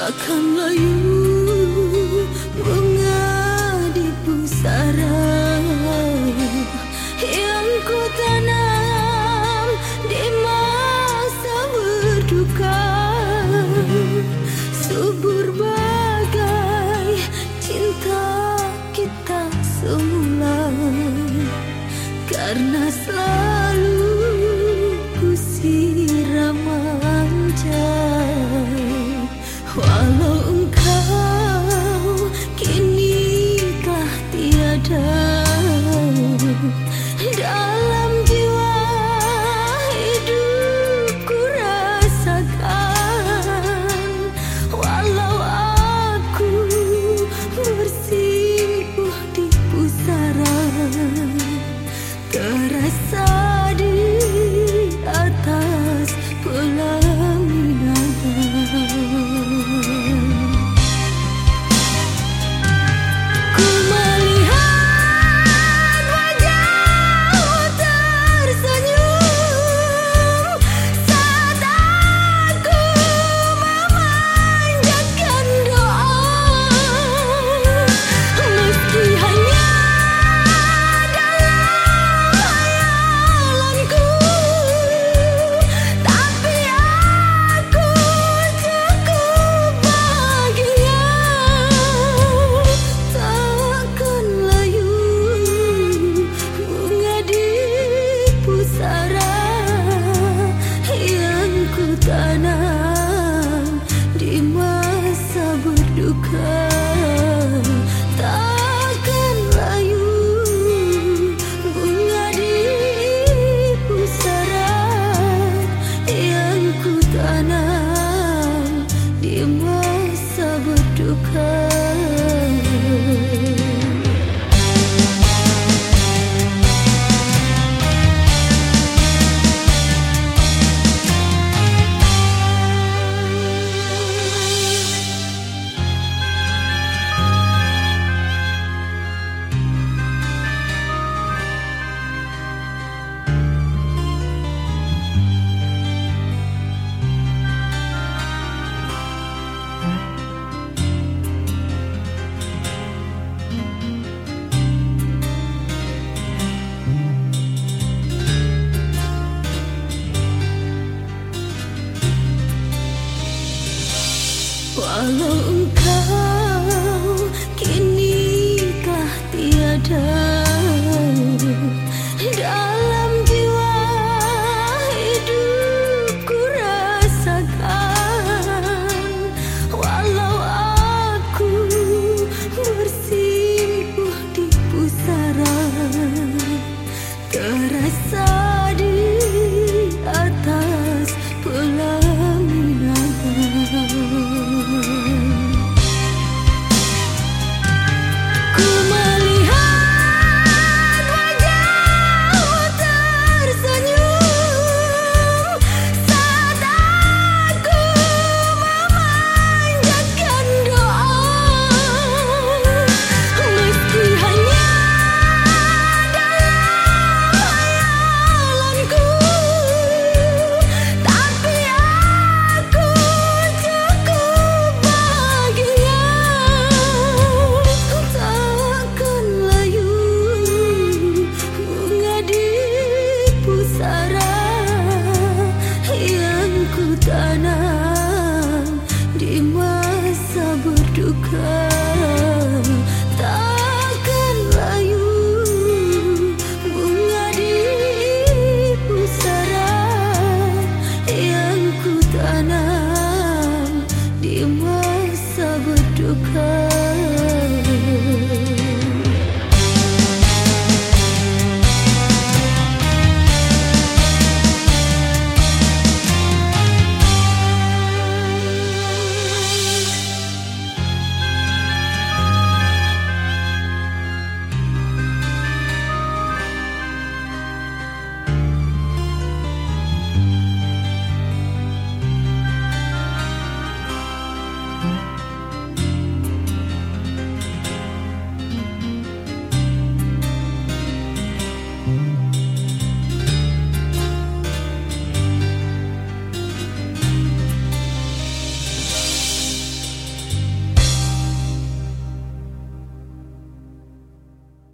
takkan layu bunga di pusara yang ku tanam di masa berduka. Subur bagai cinta kita semula, karena selalu ku siram manja. Walau engkau kini telah tiada, dalam jiwa hidupku rasakan. Walau aku bersimpuh di pusara, terasa di atas pelaminan. Ku melihat wajahmu tersenyum saat aku memanjatkan doa, meski hanya dalam hayalanku, tapi aku cukup bahagia. Takkan layu bunga di pusara yang ku tanam di masa berduka. Takkan layu bunga di pusara yang ku tanam di masa berduka. Walau engkau kini telah tiada, dalam jiwa hidupku rasakan. Walau aku bersimpuh di pusara, terasa di atas pelaminan. Ku melihat wajahmu tersenyum saat aku memanjatkan doa, meski hanya dalam hayalanku, tapi aku cukup bahagia. Takkan layu bunga di pusara yang ku tanam di masa berduka. Takkan layu bunga di pusara yang ku tanam